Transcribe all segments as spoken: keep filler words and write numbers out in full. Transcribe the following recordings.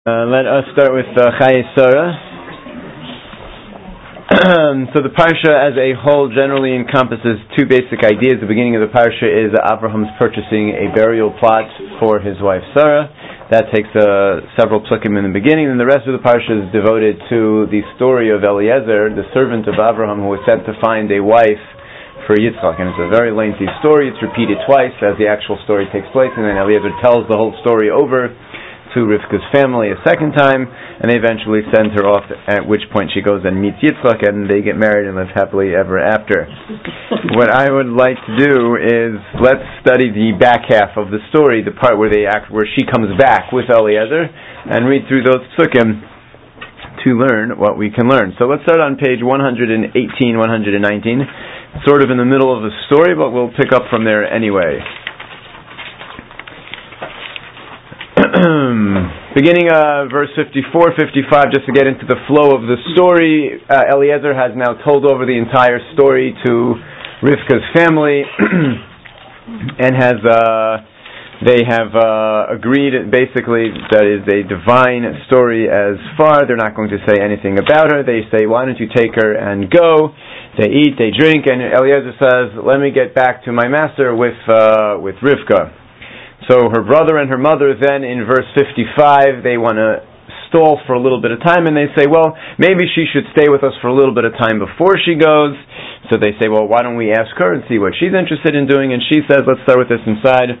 Uh, let us start with uh, Chayei Sarah. So the parsha as a whole generally encompasses two basic ideas. The beginning of the parsha is Abraham's purchasing a burial plot for his wife Sarah. That takes uh, several psukim in the beginning, and the rest of the parsha is devoted to the story of Eliezer, the servant of Abraham, who was sent to find a wife for Yitzchak. And it's a very lengthy story. It's repeated twice as the actual story takes place, and then Eliezer tells the whole story over to Rivka's family a second time, and they eventually send her off, at which point she goes and meets Yitzchak, and they get married and live happily ever after. What I would like to do is let's study the back half of the story, the part where they act, where she comes back with Eliezer, and read through those psukim to learn what we can learn. So let's start on page one eighteen, one nineteen, sort of in the middle of the story, but we'll pick up from there anyway. Beginning uh, verse fifty-four, fifty-five, just to get into the flow of the story, uh, Eliezer has now told over the entire story to Rivka's family, and has uh, they have uh, agreed, basically, that is a divine story as far. They're not going to say anything about her. They say, why don't you take her and go? They eat, they drink, and Eliezer says, let me get back to my master with uh, with Rivka. So her brother and her mother then, in verse fifty-five, they want to stall for a little bit of time, and they say, well, maybe she should stay with us for a little bit of time before she goes. So they say, well, why don't we ask her and see what she's interested in doing? And she says, let's start with this inside.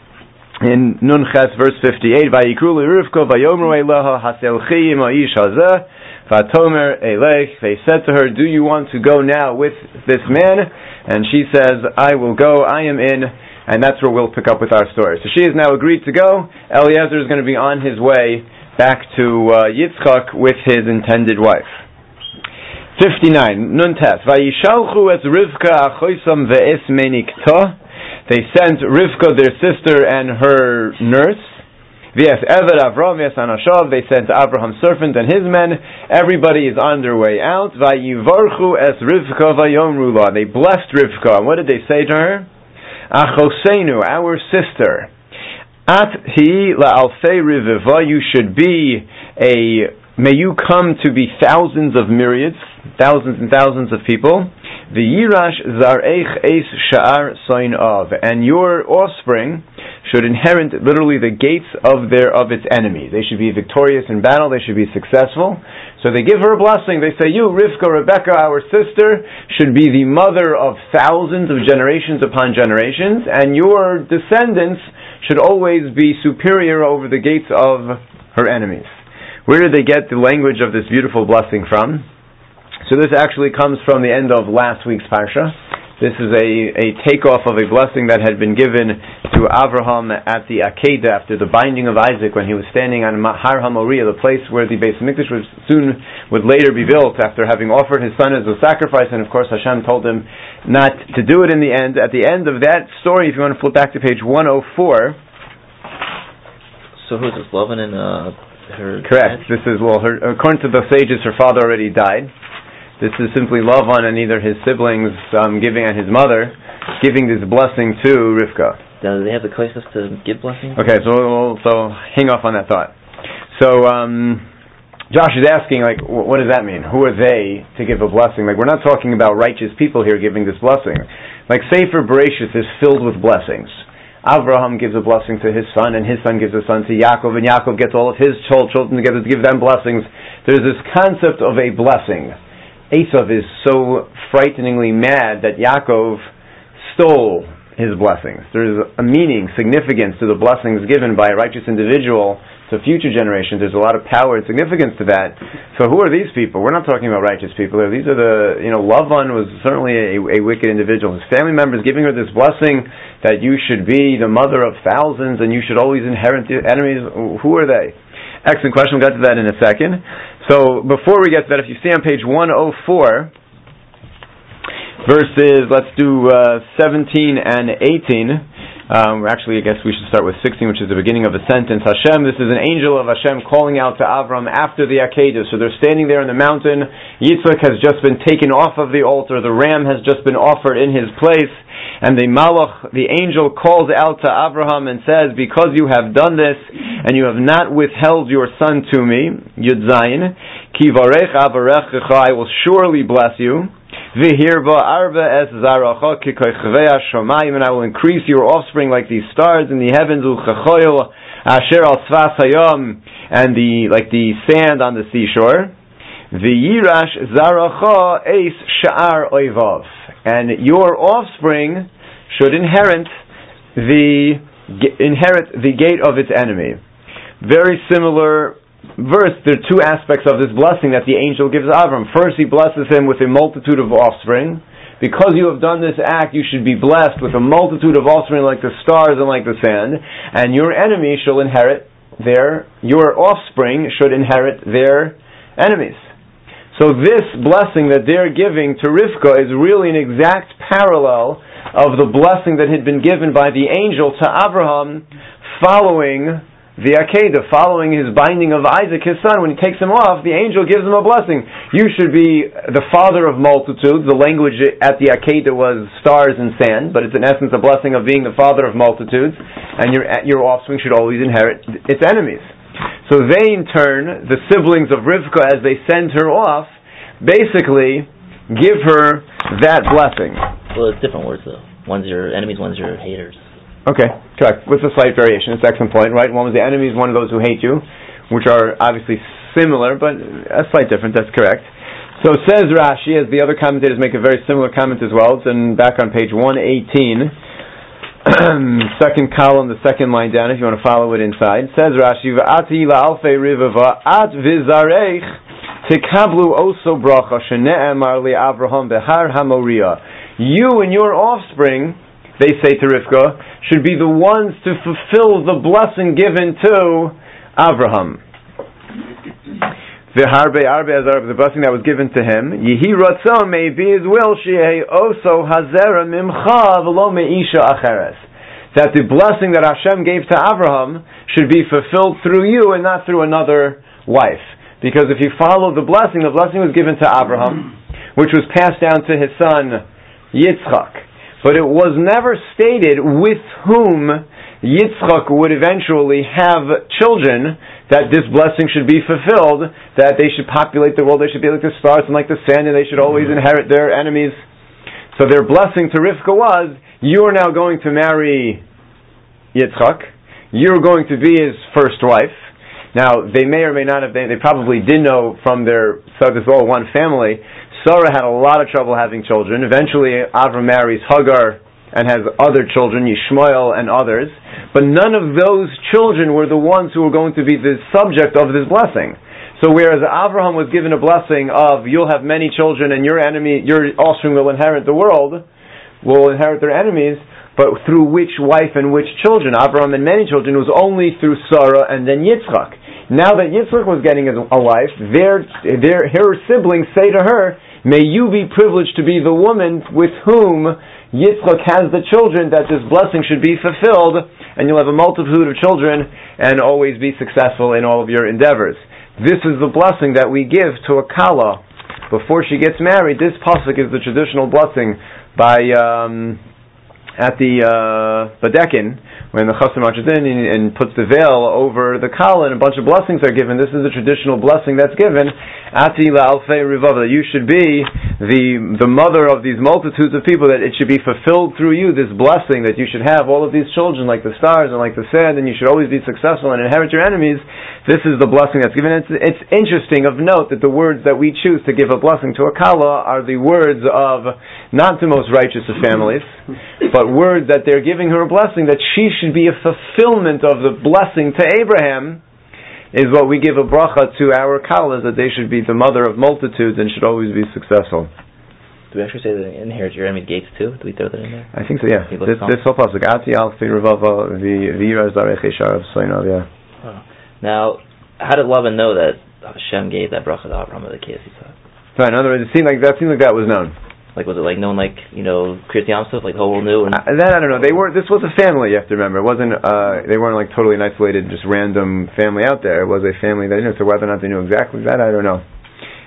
In Nun Ches, verse fifty-eight, Vayikru Rivka vayomru eleha haselchi im ha'ish hazeh vatomer elech. They said to her, do you want to go now with this man? And she says, I will go, I am in. And that's where we'll pick up with our story. So she has now agreed to go. Eliezer is going to be on his way back to uh, Yitzchak with his intended wife. fifty-nine. Nun tes. Vayishalchu es Rivka achoisam ve'es menikta. They sent Rivka, their sister, and her nurse. V'es Eved Avram v'es Anashav. They sent Abraham's servant and his men. Everybody is on their way out. Vayivarchu es Rivka vayomru la. They blessed Rivka. And what did they say to her? Achosenu, our sister, at hi la'alfei riviva, you should be a, may you come to be thousands of myriads, thousands and thousands of people. V'yirash zareich eis sha'ar soin av, and your offspring should inherit literally the gates of their of its enemies. They should be victorious in battle. They should be successful. So they give her a blessing. They say, you, Rivka, Rebecca, our sister, should be the mother of thousands of generations upon generations, and your descendants should always be superior over the gates of her enemies. Where did they get the language of this beautiful blessing from? So this actually comes from the end of last week's parsha. This is a, a takeoff of a blessing that had been given to Avraham at the Akedah after the binding of Isaac, when he was standing on Har HaMoriah, the place where the Beis Hamikdash would soon would later be built, after having offered his son as a sacrifice. And of course Hashem told him not to do it in the end. At the end of that story, if you want to flip back to page one oh four. So who's this, Lavan and uh, her Correct. Dad? This is, well, her, according to the sages, her father already died. This is simply Lavan and either his siblings um, giving and his mother giving this blessing to Rivka. Do they have the closeness to give blessings? Okay, so we'll, so hang off on that thought. So um, Josh is asking, like, what does that mean? Who are they to give a blessing? Like, we're not talking about righteous people here giving this blessing. Like, Sefer Bereshis is filled with blessings. Avraham gives a blessing to his son, and his son gives a son to Yaakov, and Yaakov gets all of his children together to give them blessings. There's this concept of a blessing. Esav is so frighteningly mad that Yaakov stole his blessings. There's a meaning, significance to the blessings given by a righteous individual to future generations. There's a lot of power and significance to that. So who are these people? We're not talking about righteous people. These are the, you know, Lavan was certainly a, a wicked individual. His family members giving her this blessing that you should be the mother of thousands and you should always inherit the enemies. Who are they? Excellent question. We'll get to that in a second. So before we get to that, if you see on page one oh four, verses, let's do uh, seventeen and eighteen. Um, actually, I guess we should start with sixteen, which is the beginning of a sentence. Hashem, this is an angel of Hashem calling out to Avram after the Akedah. So they're standing there in the mountain. Yitzchak has just been taken off of the altar. The ram has just been offered in his place. and the Malach, the angel, calls out to Abraham and says, because you have done this, and you have not withheld your son to me, Yud Zayin, Ki varech avarechecha, I will surely bless you, V'hirva arba es zaracha kikochvei hashamayim, and I will increase your offspring like these stars in the heavens, uchachoil asher al tzvas hayam, and the, like the sand on the seashore, V'yirash zaracha eis sha'ar oivav, and your offspring should inherit the inherit the gate of its enemy. Very similar verse. There are two aspects of this blessing that the angel gives Avram. First, he blesses him with a multitude of offspring. Because you have done this act, you should be blessed with a multitude of offspring like the stars and like the sand. And your enemy shall inherit their, your offspring should inherit their enemies. So this blessing that they're giving to Rivka is really an exact parallel of the blessing that had been given by the angel to Abraham following the Akedah, following his binding of Isaac, his son. When he takes him off, the angel gives him a blessing. You should be the father of multitudes. The language at the Akedah was stars and sand, but it's in essence a blessing of being the father of multitudes, and your, your offspring should always inherit its enemies. So they, in turn, the siblings of Rivka, as they send her off, basically give her that blessing. Well, it's different words, though. One's your enemies, one's your haters. Okay, correct. With a slight variation. It's an excellent point, right? One was the enemies, one of those who hate you, which are obviously similar, but a slight difference. That's correct. So says Rashi, as the other commentators make a very similar comment as well. It's in, back on page one eighteen. Second column, the second line down, if you want to follow it inside. Says Rashi, V'ati la'alfei rivava at v'zarech tekablu oso bracha shene'emar li'Avraham behar haMoriah. You and your offspring, they say to Rivka, should be the ones to fulfill the blessing given to Avraham. V'harbe arbe azar, the blessing that was given to him. Yehi ratzon, may be his will, she'ei oso hazera mimcha v'lo me'isha acheres. That the blessing that Hashem gave to Avraham should be fulfilled through you and not through another wife. Because if you follow the blessing, the blessing was given to Avraham, which was passed down to his son Yitzchak. But it was never stated with whom Yitzchak would eventually have children, that this blessing should be fulfilled, that they should populate the world, they should be like the stars and like the sand, and they should always inherit their enemies. So their blessing to Rivka was, you are now going to marry Yitzchak, you're going to be his first wife. Now, they may or may not have, they, they probably did know from their, so this is all one family, Sarah had a lot of trouble having children. Eventually, Avram marries Hagar and has other children, Yishmael and others. But none of those children were the ones who were going to be the subject of this blessing. So whereas Avraham was given a blessing of, you'll have many children and your enemy, your offspring will inherit the world, will inherit their enemies, but through which wife and which children? Avraham and many children, it was only through Sarah and then Yitzchak. Now that Yitzchak was getting a wife, their, their, her siblings say to her, may you be privileged to be the woman with whom Yitzchak has the children, that this blessing should be fulfilled, and you'll have a multitude of children, and always be successful in all of your endeavors. This is the blessing that we give to a Kala before she gets married. This pasuk is the traditional blessing by um, at the uh, Badekin, when the Chasam marches in and, and puts the veil over the Kala, and a bunch of blessings are given. This is the traditional blessing that's given. Ati la'alfei rivava, that you should be the the mother of these multitudes of people, that it should be fulfilled through you, this blessing, that you should have all of these children like the stars and like the sand, and you should always be successful and inherit your enemies. This is the blessing that's given. It's, it's interesting of note that the words that we choose to give a blessing to a Kala are the words of not the most righteous of families, but words that they're giving her a blessing, that she should be a fulfillment of the blessing to Abraham, is what we give a bracha to our Kalas, that they should be the mother of multitudes and should always be successful. Do we actually say that they inherit your enemy gates too? Do we throw that in there? I think so, yeah. This, this whole pasuk, Ati alfi revava v'yiraz darech yesharav soinav, yeah. Now, how did Lavan know that Hashem gave that bracha to Abraham of the Kiyas Yitzhak? Right, in other words, it seemed like that seemed like that was known. Like, was it like known, like, you know, Kriyas Yamsuf, like the whole world knew? And uh, that I don't know. They were. This was a family. You have to remember. It wasn't. Uh, they weren't like totally an isolated, just random family out there. It was a family that, you know. So whether or not they knew exactly that, I don't know.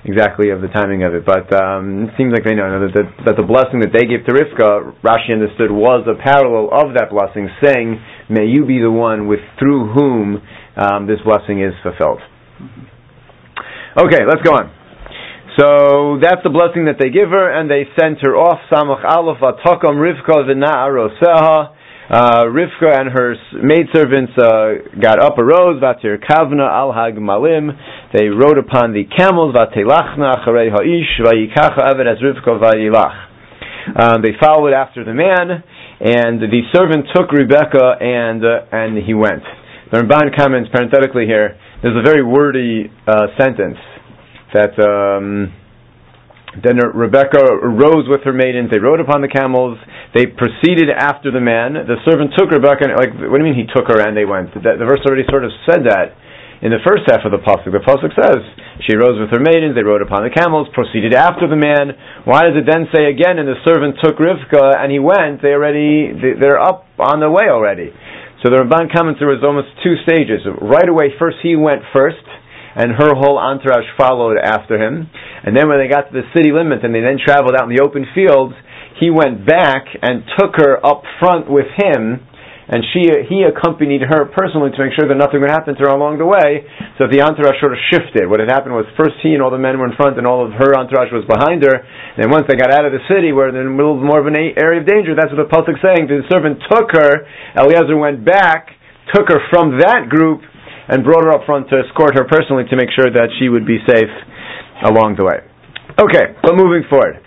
exactly of the timing of it, but um, it seems like they know that the, that the blessing that they gave to Rivka, Rashi understood, was a parallel of that blessing, saying, may you be the one with through whom um, this blessing is fulfilled. Okay, let's go on. So that's the blessing that they give her, and they sent her off. Samach Aleph Atokam Rivka v'na'aroseha. Uh, Rivka and her maidservants uh, got up, arose, Vatir Kavna al Hagmalim. They rode upon the camels, Vatelachna acharei ha'ish, vayikacha Eved as Rivka vayilach. Um, they followed after the man, and the servant took Rebecca, and uh, and he went. The Ramban comments parenthetically here. There's a very wordy uh, sentence that. Um, Then Rebecca arose with her maidens. They rode upon the camels. They proceeded after the man. The servant took Rebecca. And, like, what do you mean he took her and they went? The, the verse already sort of said that in the first half of the pasuk. The pasuk says she arose with her maidens. They rode upon the camels. Proceeded after the man. Why does it then say again? And the servant took Rivka and he went. They already they, they're up on the way already. So the Ramban comments there was almost two stages. Right away, first he went first, and her whole entourage followed after him. And then when they got to the city limits and they then traveled out in the open fields, he went back and took her up front with him, and she he accompanied her personally to make sure that nothing would happen to her along the way. So the entourage sort of shifted. What had happened was first he and all the men were in front and all of her entourage was behind her. And then once they got out of the city, where they're in the middle of more of an area of danger, that's what the pasuk is saying. The servant took her, Eliezer went back, took her from that group, and brought her up front to escort her personally to make sure that she would be safe along the way. Okay, but moving forward.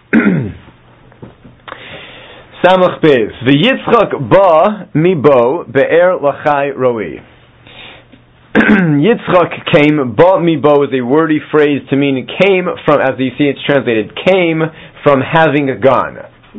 Samach Beis. V'yitzchak ba mi bo be'er lachai roi. Yitzchak came, ba mi bo is a wordy phrase to mean came from, as you see it's translated, came from having gone.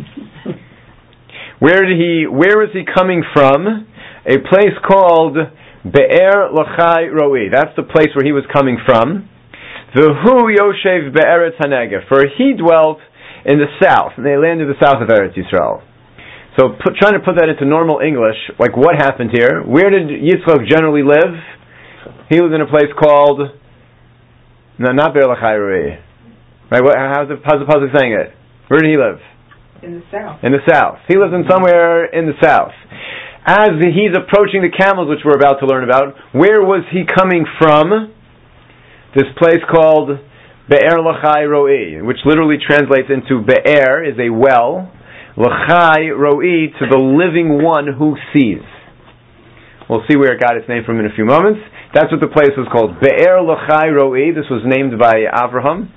Where did he, where is he coming from? A place called Be'er Lachai Roi. That's the place where he was coming from. V'hu Yoshev Be'eretz HaNegev. For he dwelt in the south, and they landed in the south of Eretz Yisrael. So put, trying to put that into normal English, like what happened here? Where did Yitzchak generally live? He lived in a place called, no, not Be'er Lachai Roi. Right? What, how's the, how's the pasuk saying it? Where did he live? In the south. In the south. He lives in somewhere in the south. As he's approaching the camels, which we're about to learn about, where was he coming from? This place called Be'er Lachai Roi, which literally translates into Be'er is a well, Lachai Roi, to the living one who sees. We'll see where it got its name from in a few moments. That's what the place was called, Be'er Lachai Roi. This was named by Avraham.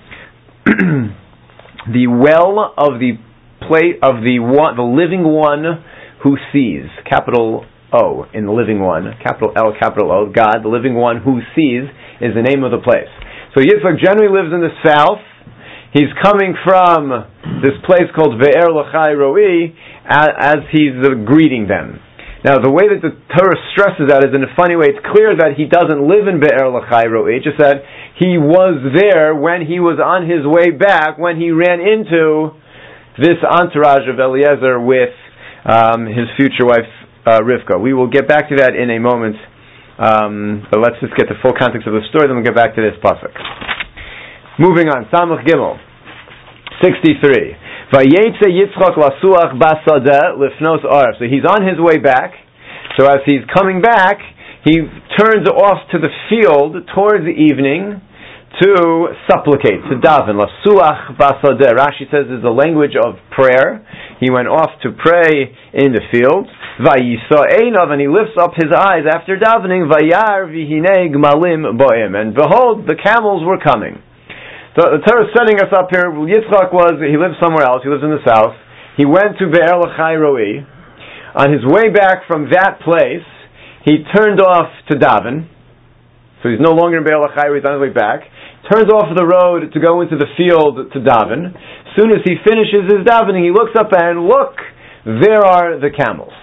The well of the plate of the one, the living one who sees, capital O in the living one, capital L, capital O, God, the living one who sees, is the name of the place. So Yitzchak generally lives in the south. He's coming from this place called Ve'er Lachai Roi as he's uh, greeting them. Now the way that the Torah stresses that is in a funny way. It's clear that he doesn't live in Be'er Lachai Roi, just that he was there when he was on his way back, when he ran into this entourage of Eliezer with Um, his future wife, uh, Rivka. We will get back to that in a moment, um, but let's just get the full context of the story, then we'll get back to this pasuk. Moving on, Samach Gimel, sixty-three. Vayetze Yitzchak lasuach basadeh lifnos arv. So he's on his way back, so as he's coming back, he turns off to the field towards the evening to supplicate, to daven. Lasuach basadeh. Rashi says is the language of prayer. He went off to pray in the field. Vayisa'einav, and he lifts up his eyes after davening. Vayar v'hinei gmalim bo'im, and behold, the camels were coming. So the Torah is setting us up here. Yitzchak was, he lives somewhere else. He lives in the south. He went to Be'er Lachai Roi. On his way back from that place, he turned off to daven. So he's no longer in Be'er Lachai Roi. He's on his way back. Turns off the road to go into the field to daven. As soon as he finishes his davening, he looks up and look, there are the camels.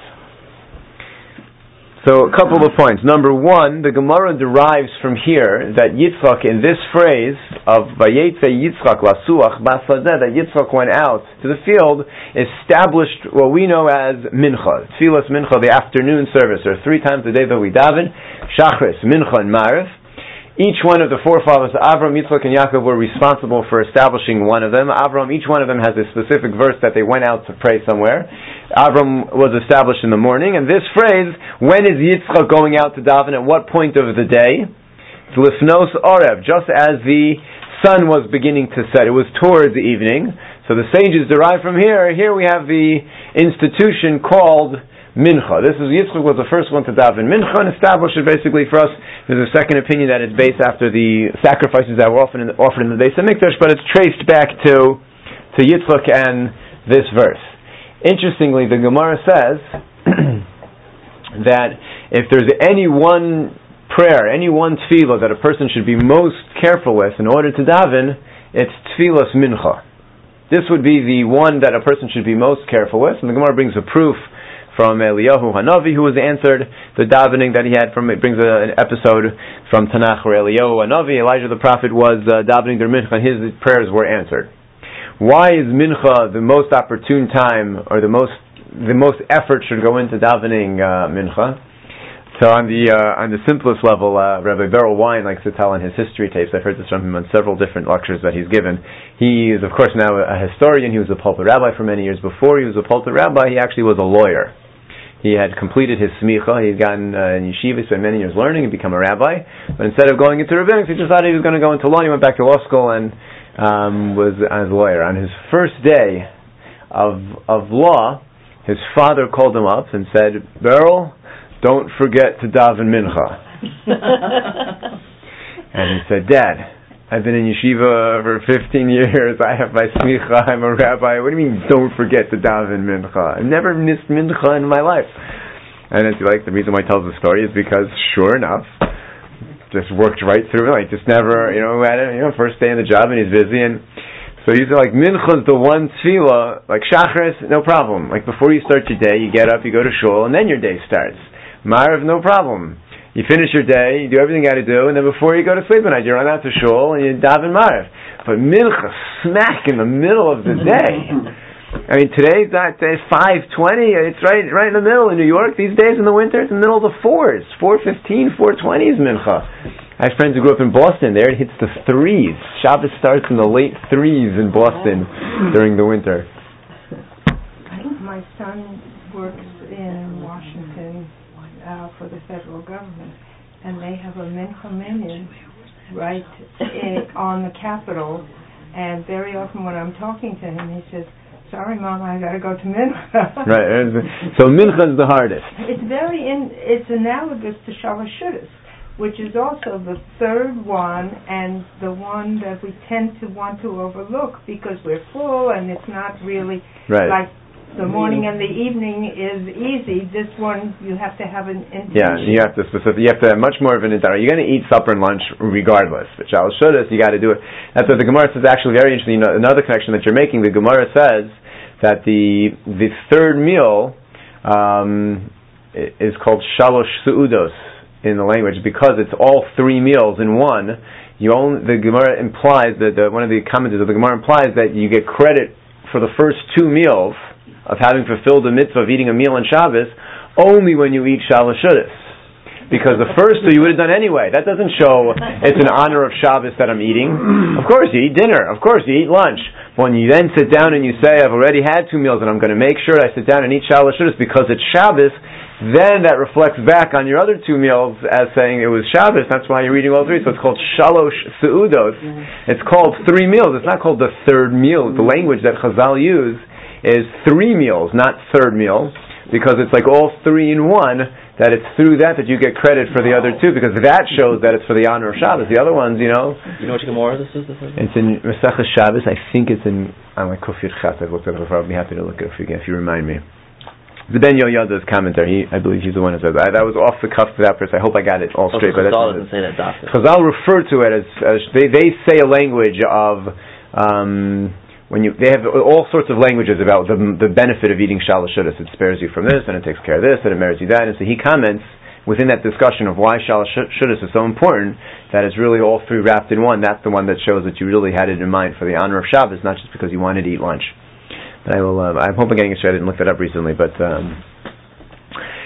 So a couple of points. Number one, the Gemara derives from here that Yitzchak, in this phrase of Vayetze Yitzchak lasuach basadeh, that Yitzchak went out to the field, established what we know as Mincha, Tfilas Mincha, the afternoon service, or three times a day that we daven, Shachris, Mincha, and Maariv. Each one of the forefathers, Avram, Yitzchak, and Yaakov, were responsible for establishing one of them. Avram, each one of them has a specific verse that they went out to pray somewhere. Avram was established in the morning, and this phrase, when is Yitzchak going out to daven, at what point of the day? It's Lifnos Orev, just as the sun was beginning to set. It was towards the evening. So the sages derive from here. Here we have the institution called Mincha. This is Yitzchak was the first one to daven Mincha and establish it basically for us. There's a second opinion that it's based after the sacrifices that were often in the, offered in the Beis HaMikdash, but it's traced back to to Yitzchak and this verse. Interestingly, the Gemara says that if there's any one prayer, any one tefillah that a person should be most careful with in order to daven, it's tefillas Mincha. This would be the one that a person should be most careful with, and the Gemara brings a proof from Eliyahu Hanavi, who was answered the davening that he had from, it brings a, an episode from Tanakh where Eliyahu Hanavi, Elijah the prophet, was uh, davening their mincha, and his prayers were answered. Why is mincha the most opportune time, or the most the most effort should go into davening uh, mincha? So on the uh, on the simplest level, uh, Rabbi Beryl Wein likes to tell on his history tapes. I've heard this from him on several different lectures that he's given. He is, of course, now a historian. He was a pulpit rabbi for many years. Before he was a pulpit rabbi, he actually was a lawyer. He had completed his smicha. He had gotten uh, in yeshiva, spent many years learning and become a rabbi. But instead of going into rabbinics, he decided he was going to go into law. He went back to law school and um, was as a lawyer. On his first day of of law, his father called him up and said, "Beryl, don't forget to daven mincha." And he said, "Dad, I've been in yeshiva for fifteen years. I have my smicha. I'm a rabbi. What do you mean, don't forget to daven mincha? I've never missed mincha in my life." And it's like, the reason why he tells the story is because, sure enough, just worked right through. Like, just never, you know, had it, you know, first day in the job and he's busy. And so he's like, mincha's the one tefillah, like shacharis, no problem. Like, before you start your day, you get up, you go to shul, and then your day starts. Ma'ariv, no problem. You finish your day, you do everything you got to do, and then before you go to sleep at night, you run out to shul and you daven Ma'ariv. But mincha, smack in the middle of the day. I mean, today's not uh, five twenty. It's right, right in the middle in New York. These days in the winter, it's in the middle of the fours. Four fifteen, four twenty is mincha. I have friends who grew up in Boston. There, it hits the threes. Shabbos starts in the late threes in Boston during the winter. My son works in Washington uh, for the federal government, and they have a mincha minyan right in, on the Capitol. And very often when I'm talking to him, he says, "Sorry, Mom, I got to go to mincha." Right. So mincha is the hardest. It's very in. It's analogous to Shalosh Shudas, which is also the third one and the one that we tend to want to overlook because we're full and it's not really right. Like the morning and the evening is easy. This one you have to have an intention. Yeah, you have to specific. You have to have much more of an intention. You're going to eat supper and lunch regardless. But Shalosh Shudas, you got to do it. That's what the Gemara says. Actually, very interesting. You know, another connection that you're making. The Gemara says that the the third meal um, is called Shalosh Su'udos in the language because it's all three meals in one. You only, the Gemara implies that the, one of the commentators of the Gemara implies that you get credit for the first two meals of having fulfilled the mitzvah of eating a meal on Shabbos only when you eat Shalosh Shudas. Because the first two you would have done anyway. That doesn't show it's an honor of Shabbos that I'm eating. Of course you eat dinner. Of course you eat lunch. When you then sit down and you say, I've already had two meals and I'm going to make sure I sit down and eat Shalosh Shudas because it's Shabbos, then that reflects back on your other two meals as saying it was Shabbos. That's why you're eating all three. So it's called Shalosh Su'udot. It's called three meals. It's not called the third meal. The language that Chazal use is three meals, not third meal, because it's like all three in one, that it's through that that you get credit for the other two, because that shows that it's for the honor of Shabbos. The other ones, you know... You know which Gemara this is? It's in Masechah Shabbos. I think it's in... I'm like Kufir Chat. I've looked at it before. I'll be happy to look at it if you, if you remind me. The Ben Yoyada's commentary, he, I believe he's the one who says that. That was off the cuff to that person. I hope I got it all straight. Oh, Chazal doesn't say that, doctor. Chazal refer to it as... as they, they say a language of... Um, When you, they have all sorts of languages about the, the benefit of eating Shalosh Shudas. It spares you from this, and it takes care of this, and it merits you that. And so he comments within that discussion of why Shalosh Shudas is so important that it's really all three wrapped in one. That's the one that shows that you really had it in mind for the honor of Shabbos, not just because you wanted to eat lunch. But I will. Uh, I'm hoping getting it straight. I didn't look that up recently, but um,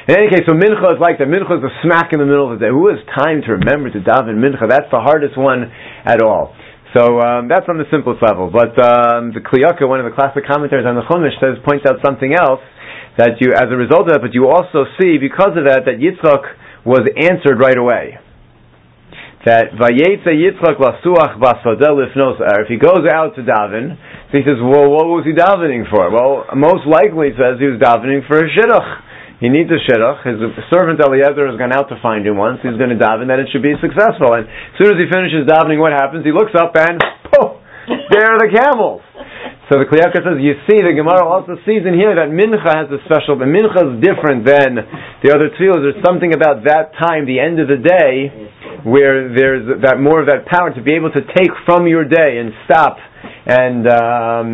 In any case, so mincha is like that. Mincha is a smack in the middle of the day. Who has time to remember to daven mincha? That's the hardest one at all. So um, that's on the simplest level. But um, the Kli Yakar, one of the classic commentators on the Chumash, says points out something else that you, as a result of that, but you also see because of that that Yitzchak was answered right away. That Vayetze Yitzchak lasuach basodeh lifnos er. If he goes out to daven, so he says, well, what was he davening for? Well, most likely he says he was davening for a shidduch. He needs a shidduch. His servant Eliezer has gone out to find him once. He's going to daven that it should be successful. And as soon as he finishes davening, what happens? He looks up and, oh, there are the camels. So the Kli Yakar says, you see, the Gemara also sees in here that mincha has a special, but mincha is different than the other tefillos. There's something about that time, the end of the day, where there's that more of that power to be able to take from your day and stop and um,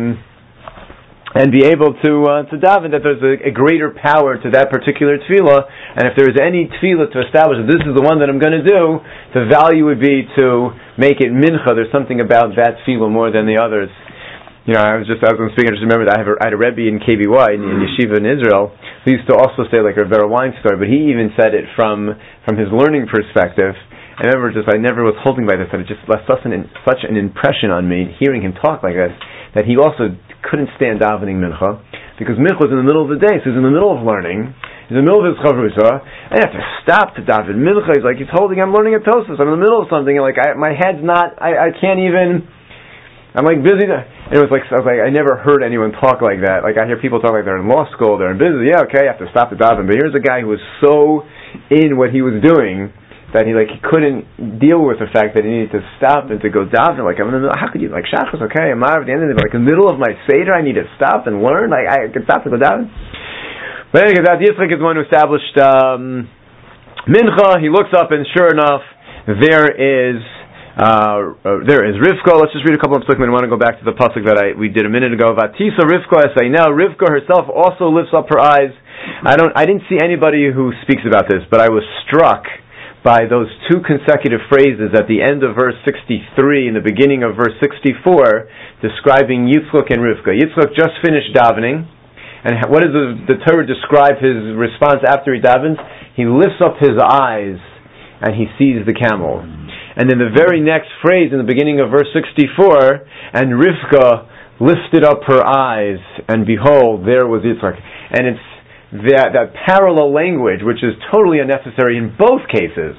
and be able to uh, to daven, that there's a, a greater power to that particular tefillah. And if there's any tefillah to establish that this is the one that I'm going to do, the value would be to make it mincha. There's something about that tefillah more than the others. You know, I was just, as I'm speaking, I just remembered I, have a, I had a Rebbe in K B Y, in, in Yeshiva in Israel, who used to also say like a Vera Wine story, but he even said it from from his learning perspective. I remember just, I never was holding by this, and it just left such an, such an impression on me, hearing him talk like this, that he also couldn't stand davening mincha, because mincha was in the middle of the day, so he's in the middle of learning, he's in the middle of his chavrusa, and I have to stop to daven mincha. He's like, he's holding, I'm learning a Tosfos, I'm in the middle of something, and like, I, my head's not, I, I can't even, I'm like busy, to, and it was like, I was like, I never heard anyone talk like that. Like, I hear people talk like they're in law school, they're in business, yeah, okay, I have to stop to daven, but here's a guy who was so in what he was doing, that he like he couldn't deal with the fact that he needed to stop and to go daven. Like, I'm in the middle, how could you, like, Shachos, okay, I'm at the end of the day, like in the middle of my Seder, I need to stop and learn, like, I can stop to go daven. But anyway, that Yitzchak is the one who established um, Mincha. He looks up and sure enough, there is uh, uh, there is Rivka. Let's just read a couple of psukim. I want to go back to the pasuk that I we did a minute ago. Vatisa Rivka esay. Now Rivka herself also lifts up her eyes. I don't, I didn't see anybody who speaks about this, but I was struck by those two consecutive phrases at the end of verse sixty-three and the beginning of verse sixty-four, describing Yitzchak and Rivka. Yitzchak just finished davening, and what does the, the Torah describe his response after he davens? He lifts up his eyes, and he sees the camel. And then the very next phrase in the beginning of verse sixty-four, and Rivka lifted up her eyes, and behold, there was Yitzchak. And it's That, that parallel language, which is totally unnecessary in both cases,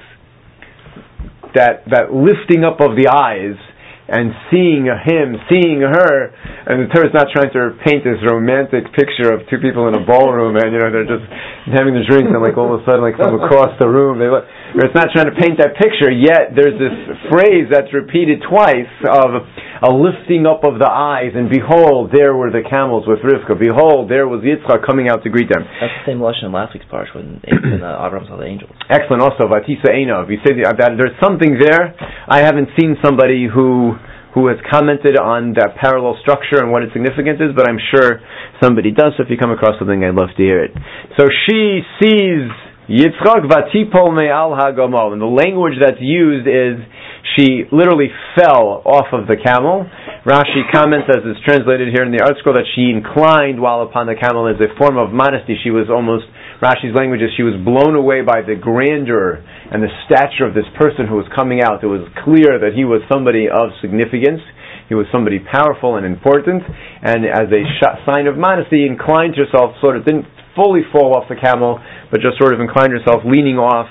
that that lifting up of the eyes and seeing him, seeing her, and the Torah is not trying to paint this romantic picture of two people in a ballroom and, you know, they're just having the drinks and like all of a sudden like from across the room they look. It's not trying to paint that picture, yet there's this phrase that's repeated twice of a lifting up of the eyes, and behold, there were the camels with Rivka. Behold, there was Yitzchak coming out to greet them. That's the same lashon in last week's parsha when, when uh, Abraham saw the angels. Excellent. Also, Vatisa Einav. You say that there's something there. I haven't seen somebody who who has commented on that parallel structure and what its significance is, but I'm sure somebody does. So if you come across something, I'd love to hear it. So she sees Yitzchak Vatipol Me'al HaGamal, and the language that's used is she literally fell off of the camel. Rashi comments, as is translated here in the Art Scroll, that she inclined while upon the camel as a form of modesty. She was almost, Rashi's language is, she was blown away by the grandeur and the stature of this person who was coming out. It was clear that he was somebody of significance. He was somebody powerful and important, and as a sh- sign of modesty, inclined herself, sort of didn't fully fall off the camel, but just sort of inclined herself, leaning off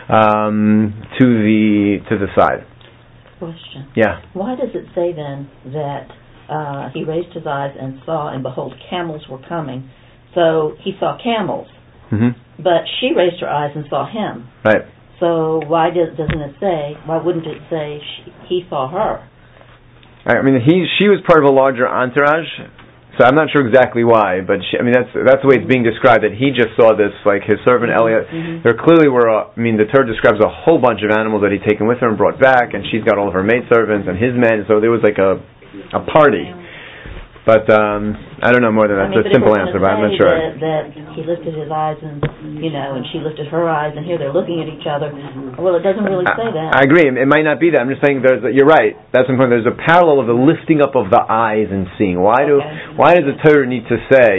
um, to the to the side. Question. Yeah. Why does it say then that uh, he raised his eyes and saw, and behold, camels were coming? So he saw camels, mm-hmm. but she raised her eyes and saw him. Right. So why does, doesn't it say? Why wouldn't it say she, he saw her? I mean, he she was part of a larger entourage. So I'm not sure exactly why, but she, I mean that's that's the way it's being described. That he just saw this, like his servant Elliot. Mm-hmm. There clearly were, uh, I mean, the Torah describes a whole bunch of animals that he'd taken with her and brought back, and she's got all of her maidservants and his men. So there was like a a party. But um, I don't know more than that. I mean, It's a simple answer, but I'm not sure. That, that he lifted his eyes and you know, and she lifted her eyes, and here they're looking at each other. Well, it doesn't really say that. I, I agree. It might not be that. I'm just saying there's. A, you're right. That's important. There's a parallel of the lifting up of the eyes and seeing. Why do? Okay. Why does the Torah need to say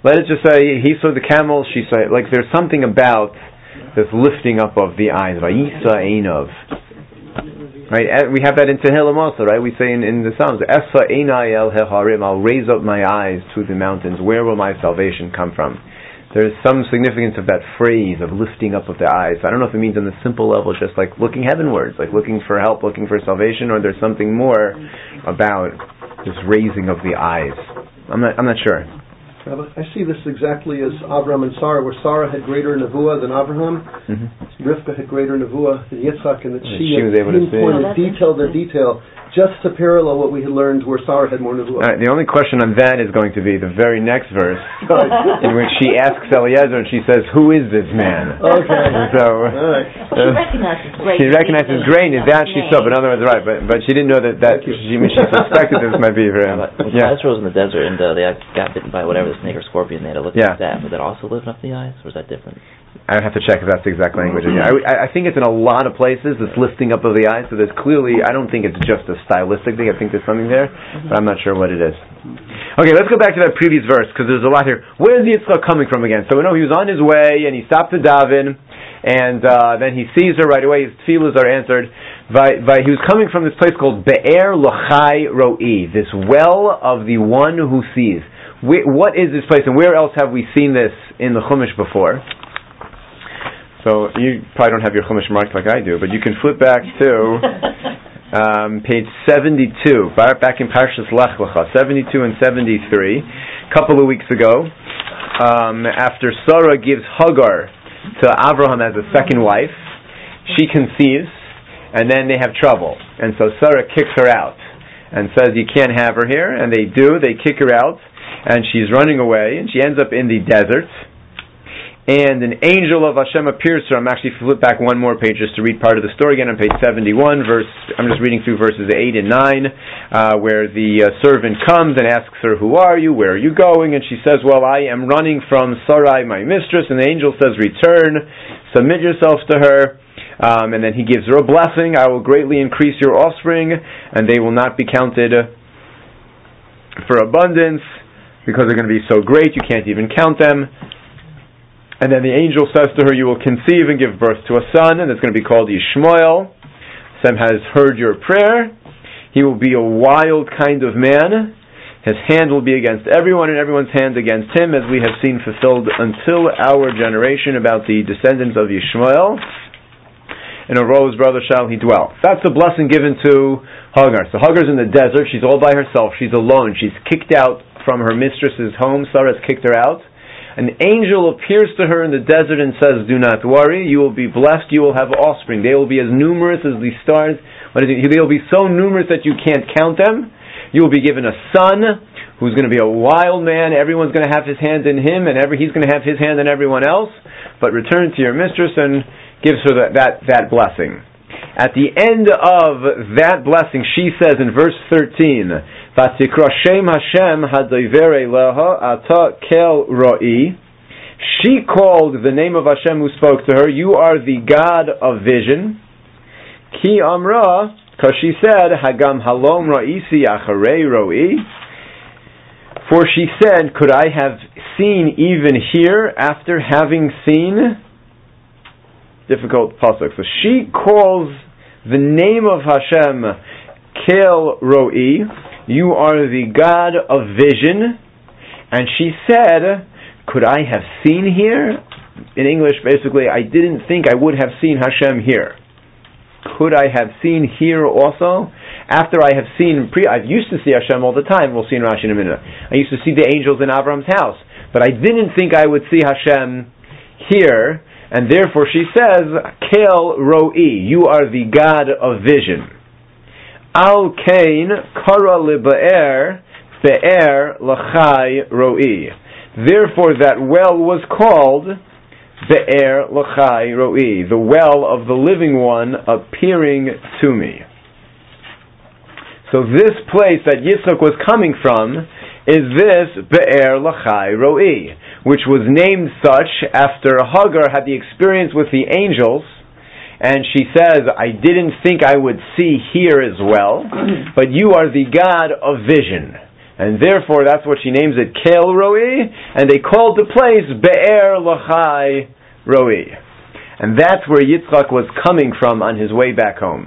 let us just say he saw the camel, she saw it. Like there's something about this lifting up of the eyes. Vayisa Einov. Right, we have that in Tehillim also, right? We say in, in the Psalms, Esa Einai El Heharim, I'll raise up my eyes to the mountains. Where will my salvation come from? There's some significance of that phrase of lifting up of the eyes. I don't know if it means on the simple level, just like looking heavenwards, like looking for help, looking for salvation, or there's something more about this raising of the eyes. I'm not. I'm not sure. I see this exactly as Abraham and Sarah, where Sarah had greater nevuah than Abraham. Mm-hmm. Rivka had greater nevuah than Yitzchak, and that she, she was able to see detail to detail, just to parallel what we had learned, where Sarah had more nevuah. Right, the only question on that is going to be the very next verse, in which she asks Eliezer, and she says, "Who is this man?" Okay. So right. she recognizes grain. She recognizes grain. Is that she saw? But in other words, right? But but she didn't know that that she, she suspected this might be for him. Yeah, yeah. Israel was in the desert, and uh, they got bitten by whatever the snake or scorpion. They had to look yeah. at that. Would that also lift up the eyes, or is that different? I have to check if that's the exact language. I, I think it's in a lot of places, this lifting up of the eyes, so there's clearly, I don't think it's just a stylistic thing, I think there's something there, but I'm not sure what it is. Okay, let's go back to that previous verse, because there's a lot here. Where is Yitzchak coming from again? So we know he was on his way, and he stopped to daven, and uh, then he sees her right away, his tefillas are answered. By, by, he was coming from this place called Be'er Lachai Ro'i, this well of the one who sees. We, what is this place, and where else have we seen this in the Chumash before? So you probably don't have your Chumash marked like I do, but you can flip back to um, page seventy-two, back in Parshas Lech Lecha, seventy-two and seventy-three. A couple of weeks ago, um, after Sarah gives Hagar to Abraham as a second wife, she conceives, and then they have trouble. And so Sarah kicks her out and says, "You can't have her here." And they do, they kick her out, and she's running away, and she ends up in the desert. And an angel of Hashem appears to her. I'm actually flip back one more page just to read part of the story again on page seventy-one. Verse. I'm just reading through verses eight and nine, uh, where the uh, servant comes and asks her, "Who are you? Where are you going?" And she says, "Well, I am running from Sarai, my mistress." And the angel says, "Return, submit yourself to her." Um, and then he gives her a blessing. "I will greatly increase your offspring, and they will not be counted for abundance, because they're going to be so great you can't even count them." And then the angel says to her, "You will conceive and give birth to a son, and it's going to be called Yishmael. Hashem has heard your prayer. He will be a wild kind of man. His hand will be against everyone, and everyone's hand against him, as we have seen fulfilled until our generation about the descendants of Yishmael. In a rose brother shall he dwell." That's the blessing given to Hagar. So Hagar's in the desert. She's all by herself. She's alone. She's kicked out from her mistress's home. Sarah's kicked her out. An angel appears to her in the desert and says, "Do not worry, you will be blessed, you will have offspring. They will be as numerous as the stars. What is it? They will be so numerous that you can't count them. You will be given a son who's going to be a wild man. Everyone's going to have his hand in him, and every, he's going to have his hand in everyone else. But return to your mistress," and gives her that, that, that blessing. At the end of that blessing, she says in verse thirteen, "Vatikra Shem Hashem Hadayvere Leha Ata Kel Ro'i." She called the name of Hashem who spoke to her, "You are the God of vision." Ki Amra, because she said, "Hagam Halom Ra'isi Acharei Ro'i." For she said, "Could I have seen even here after having seen?" Difficult pasuk. So she calls the name of Hashem Kel Ro'i. You are the God of vision. And she said, "Could I have seen here?" In English, basically, I didn't think I would have seen Hashem here. Could I have seen here also? After I have seen, pre- I used to see Hashem all the time. We'll see in Rashi in a minute. I used to see the angels in Avram's house. But I didn't think I would see Hashem here. And therefore she says, "Kel Ro'i, you are the God of vision." Al Kain Kara Libe'er Be'er Lachai Ro'i. Therefore that well was called Be'er Lachai Ro'i, the well of the living one appearing to me. So this place that Yitzchak was coming from is this Be'er Lachai Ro'i, which was named such after Hagar had the experience with the angels, and she says, "I didn't think I would see here as well, but you are the God of vision." And therefore, that's what she names it, Kel Roi, and they called the place Be'er Lachai Roi. And that's where Yitzchak was coming from on his way back home.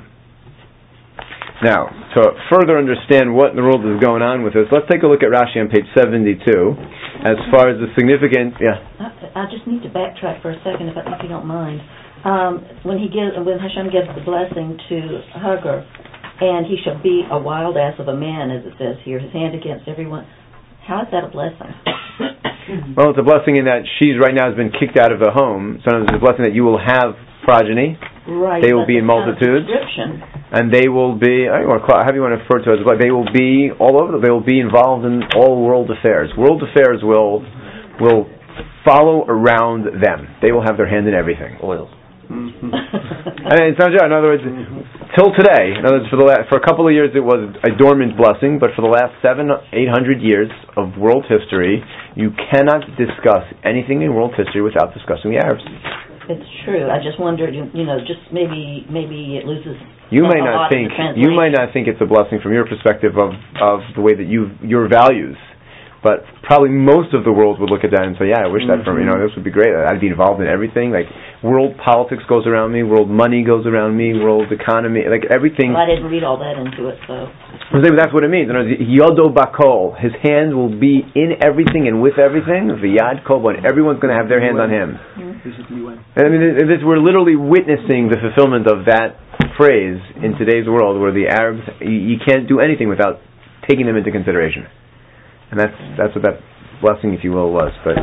Now, to further understand what in the world is going on with this, let's take a look at Rashi on page seventy-two, as far as the significant, yeah. I, I just need to backtrack for a second, if, if you don't mind. Um, when he gives, when Hashem gives the blessing to Hagar, and he shall be a wild ass of a man, as it says here, his hand against everyone. How is that a blessing? Well, it's a blessing in that she's right now has been kicked out of the home. So it's a blessing that you will have progeny. Right. They will be in multitudes. And they will be, I don't know how do you want to refer to it, but they will be all over, they will be involved in all world affairs. World affairs will will follow around them. They will have their hand in everything. Oil. Mm-hmm. And it's not in other words, till today, in other words, for the last, for a couple of years it was a dormant blessing, but for the last seven, eight hundred years of world history, you cannot discuss anything in world history without discussing the Arabs. It's true. I just wondered, you know, just maybe maybe it loses. You may not think you might not think it's a blessing from your perspective of, of the way that you your values. But probably most of the world would look at that and say, yeah, I wish mm-hmm. that for me. You know, this would be great. I'd be involved in everything. Like, world politics goes around me, world money goes around me, world economy, like everything. Well, I didn't read all that into it, so. That's what it means. Yodo bakol. His hand will be in everything and with everything. V'yad kolbon. Everyone's going to have their hand on him. Mm-hmm. I mean, this, we're literally witnessing the fulfillment of that phrase in today's world where the Arabs, you, you can't do anything without taking them into consideration. And that's that's what that blessing, if you will, was. But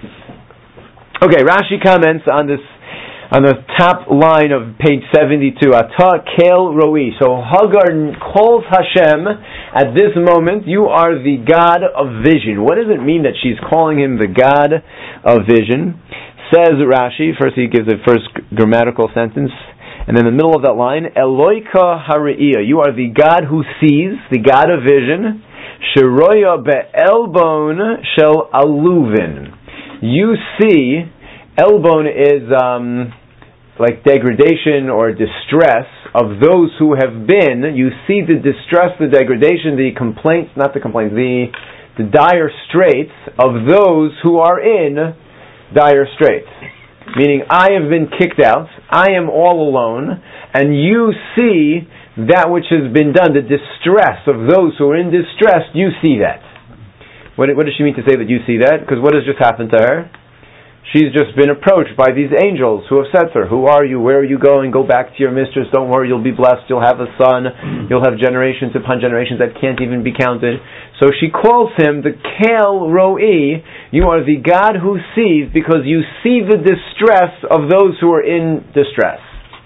okay, Rashi comments on this on the top line of page seventy-two. Ata kel roi. So Hagar calls Hashem at this moment. You are the God of vision. What does it mean that she's calling him the God of vision? Says Rashi. First, he gives a first grammatical sentence. And in the middle of that line, Eloika Hari'iyah. You are the God who sees, the God of vision. Sheroya be'elbon shel aluvin. You see, elbon is um, like degradation or distress of those who have been. You see the distress, the degradation, the complaints, not the complaints, the, the dire straits of those who are in dire straits. Meaning, I have been kicked out, I am all alone, and you see that which has been done, the distress of those who are in distress, you see that. What, what does she mean to say that you see that? Because what has just happened to her? She's just been approached by these angels who have said to her, who are you, where are you going, go back to your mistress, don't worry, you'll be blessed, you'll have a son, you'll have generations upon generations that can't even be counted. So she calls him the Kel Roi. You are the God who sees, because you see the distress of those who are in distress.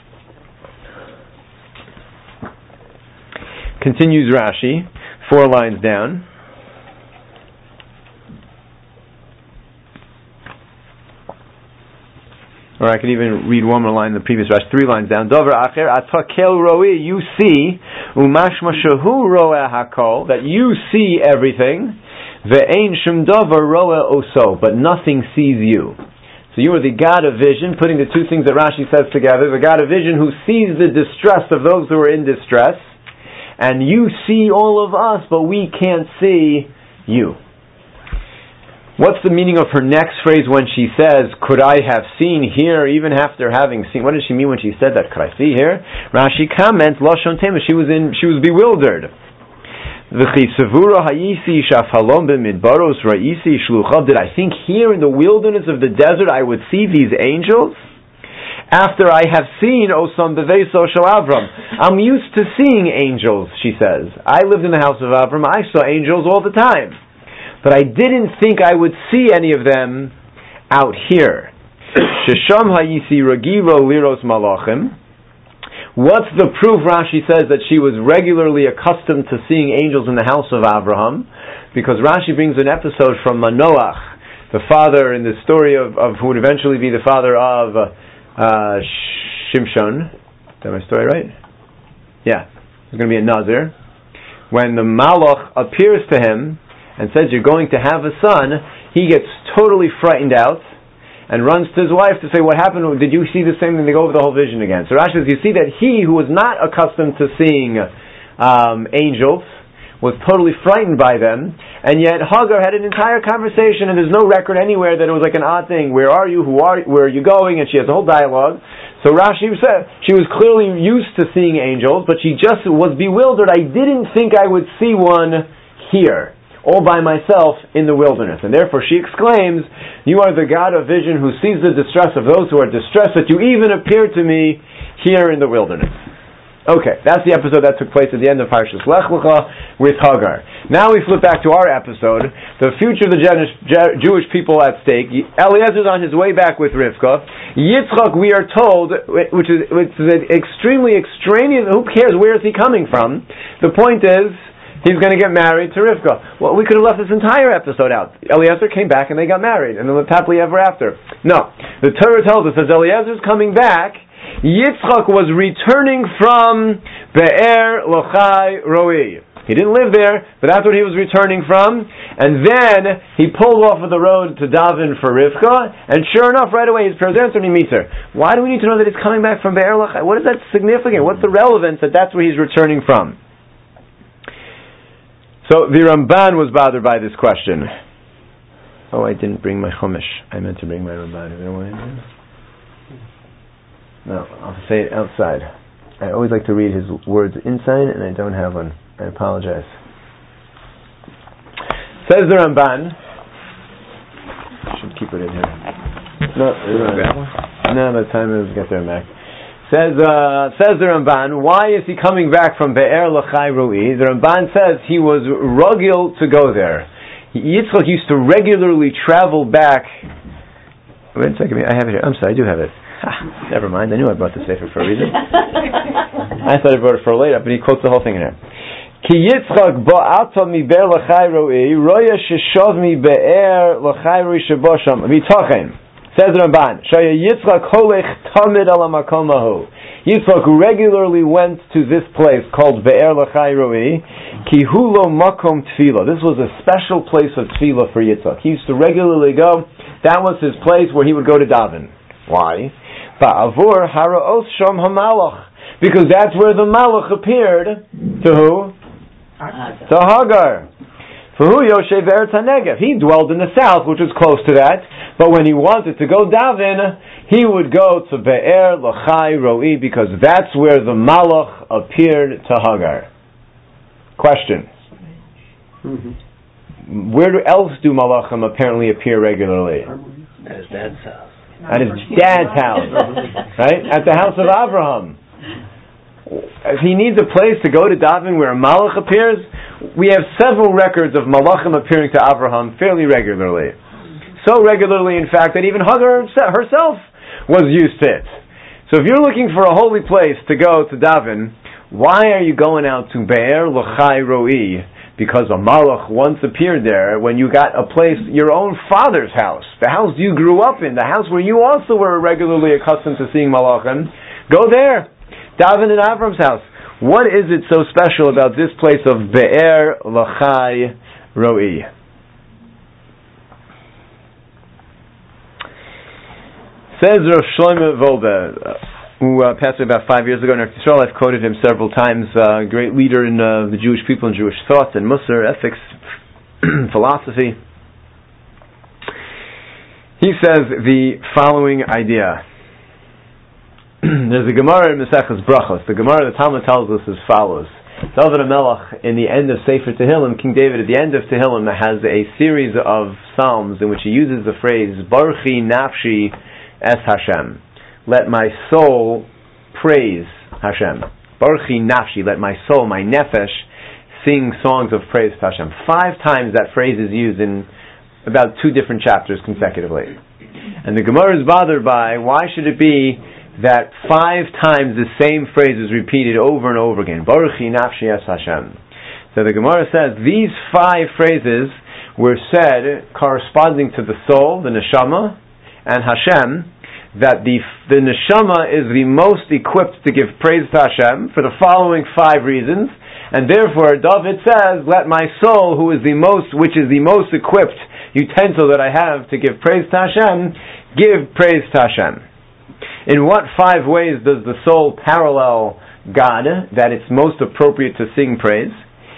Continues Rashi, four lines down. Or I could even read one more line in the previous Rashi, three lines down. Dover acher atakel roi, you see, umashma shehu roa hakol, that you see everything, ve'ein shum dover roa oso, but nothing sees you. So you are the God of vision, putting the two things that Rashi says together, the God of vision who sees the distress of those who are in distress, and you see all of us, but we can't see you. What's the meaning of her next phrase when she says, could I have seen here, even after having seen? What does she mean when she said that? Could I see here? Rashi comments, Lashon Tema, she was in, she was bewildered. Did I think here in the wilderness of the desert I would see these angels? After I have seen Osam Beveso Shel Avram. I'm used to seeing angels, she says. I lived in the house of Avram. I saw angels all the time. But I didn't think I would see any of them out here. Shesham Hayisi Ragilo Liros Malachim. What's the proof, Rashi says, that she was regularly accustomed to seeing angels in the house of Abraham? Because Rashi brings an episode from Manoach, the father in the story of, of who would eventually be the father of uh, Shimshon. Is that my story right? Yeah. There's going to be a Nazir. When the Malach appears to him and says, you're going to have a son, he gets totally frightened out and runs to his wife to say, what happened? Did you see the same thing? They go over the whole vision again. So Rashi says, you see that he who was not accustomed to seeing um, angels was totally frightened by them, and yet Hagar had an entire conversation, and there's no record anywhere that it was like an odd thing. Where are you? Who are? Where are you going? And she has a whole dialogue. So Rashi said she was clearly used to seeing angels, but she just was bewildered. I didn't think I would see one here, all by myself in the wilderness. And therefore she exclaims, you are the God of vision who sees the distress of those who are distressed, that you even appear to me here in the wilderness. Okay, that's the episode that took place at the end of Parshas Lech Lecha with Hagar. Now we flip back to our episode, the future of the Jewish people at stake. Eliezer's on his way back with Rivka. Yitzchak, we are told, which is, which is extremely extraneous, who cares where is he coming from? The point is, he's going to get married to Rivka. Well, we could have left this entire episode out. Eliezer came back and they got married, and they lived happily ever after. No, the Torah tells us, as Eliezer's coming back, Yitzchak was returning from Be'er Lochai Roi. He didn't live there, but that's what he was returning from. And then he pulled off of the road to daven for Rivka, and sure enough, right away, his parents answered and he meets her. Why do we need to know that he's coming back from Be'er Lochai? What is that significant? What's the relevance that that's where he's returning from? So the Ramban was bothered by this question. Oh, I didn't bring my Chumash. I meant to bring my Ramban. You know what I mean? No, I'll say it outside. I always like to read his words inside, and I don't have one. I apologize. Says the Ramban. I should keep it in here. No, uh, no, by the time we get there, Mac. Says uh, says the Ramban. Why is he coming back from Be'er L'chai Rui? The Ramban says he was rugil to go there. Yitzchak used to regularly travel back. Wait a second, I have it here. I'm sorry, I do have it. Ah, never mind, I knew I brought the Sefer for a reason. I thought I brought it for later, but he quotes the whole thing in here. Ki Yitzchak ba'ata mi be'er l'chai ro'i, roya sheshov mi be'er l'chai ro'i shebosham, v'tochen. Says the Ramban, Shaya Yitzchak holech tamid ala makom ahu. Yitzchak regularly went to this place called Be'er L'chai Ro'i, ki hu lo makom tefillah. This was a special place of tefillah for Yitzchak. He used to regularly go. That was his place where he would go to daven. Why? Ba'avur haraos shom hamalach, because that's where the malach appeared to who? To Hagar. For who Yoshev Eretz HaNegev. He dwelled in the south, which was close to that. But when he wanted to go daven, he would go to Be'er L'chai Ro'i, because that's where the malach appeared to Hagar. Question. Mm-hmm. Where else do malachim apparently appear regularly? At his dad's house. At his dad's house, right? At the house of Abraham. If he needs a place to go to daven where a malach appears, we have several records of malachim appearing to Abraham fairly regularly. So regularly, in fact, that even Hagar herself was used to it. So if you're looking for a holy place to go to daven, why are you going out to Be'er L'chai Ro'i? Because a malach once appeared there when you got a place, your own father's house, the house you grew up in, the house where you also were regularly accustomed to seeing malachim. Go there. Daven in Avram's house. What is it so special about this place of Be'er L'chai Ro'i? Says Rav Shlomo Wolbe, who uh, passed away about five years ago in Eretz Yisrael. I've quoted him several times. A uh, great leader in uh, the Jewish people and Jewish thought and Musar, ethics, philosophy. He says the following idea. There's a Gemara in Maseches Brachos. The Gemara, the Talmud tells us as follows. David HaMelech, in the end of Sefer Tehillim, King David, at the end of Tehillim, has a series of psalms in which he uses the phrase, Baruchi Nafshi Es Hashem. Let my soul praise Hashem. Baruchi Nafshi, let my soul, my nefesh, sing songs of praise to Hashem. Five times that phrase is used in about two different chapters consecutively. And the Gemara is bothered by, why should it be that five times the same phrase is repeated over and over again? Baruchi Nafshi Es Hashem. So the Gemara says, these five phrases were said corresponding to the soul, the neshama, and Hashem, that the the neshama is the most equipped to give praise to Hashem for the following five reasons, and therefore David says, let my soul, who is the most, which is the most equipped utensil that I have to give praise to Hashem, give praise to Hashem. In what five ways does the soul parallel God, that it's most appropriate to sing praise?